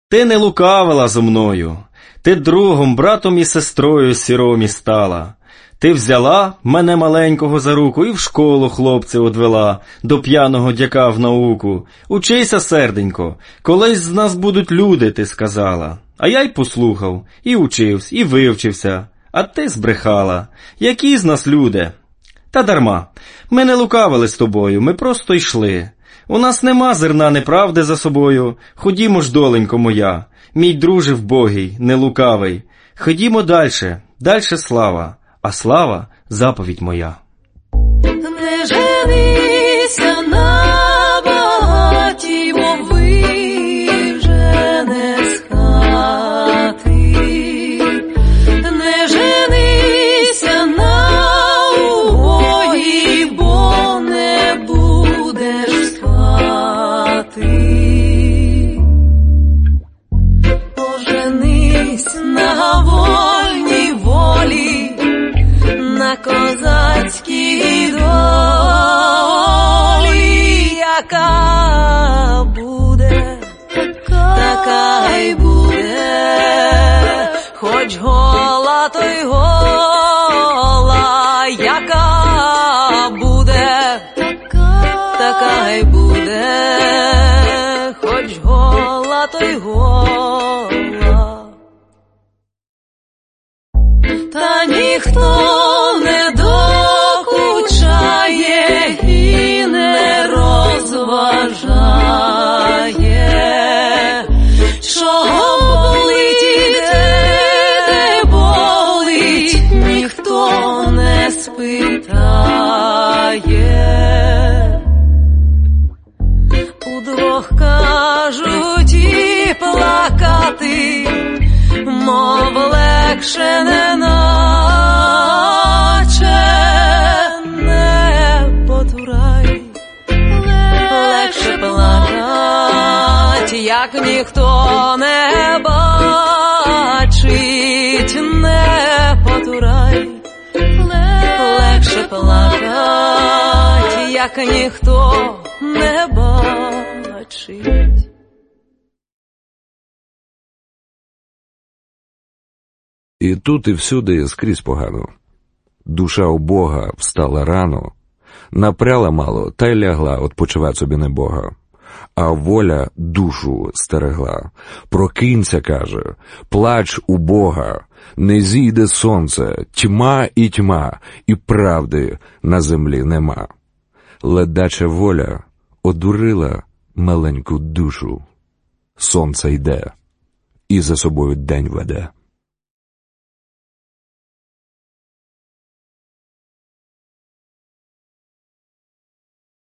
Ти не лукавила зо мною, ти другом, братом і сестрою сіромі стала. Ти взяла мене маленького за руку і в школу хлопця одвела, до п'яного дяка в науку. Учися, серденько, колись з нас будуть люди, ти сказала. А я й послухав, і учився, і вивчився. А ти збрехала. Які з нас люди? Та дарма. Ми не лукавили з тобою, ми просто йшли. У нас нема зерна неправди за собою. Ходімо ж, доленько моя, мій друже вбогий, не лукавий. Ходімо дальше, дальше слава, а слава – заповідь моя. Не женися на багатій, бо вижене з хати. Не женися на убогій, бо не будеш спати. Поженись на вольній волі, на козацькій долі, яка буде, така й буде, хоч гола, то й гола, яка буде, така й буде, хоч гола, то й гола. Та ніхто не докучає і не розважає, чого болить і де болить, ніхто не спитає. Удвох кажуть і плакати, мов легше неначе не потурай, легше плакать, як ніхто не бачить, не потурай, легше плакать, як ніхто не бачить. І тут і всюди скрізь погано. Душа убога встала рано, напряла мало та й лягла odpoчивать собі небога. А воля душу стерегла. Прокинься, каже, плач у Бога, не зійде сонце, тьма, і правди на землі нема. Ледача воля одурила маленьку душу. Сонце йде і за собою день веде.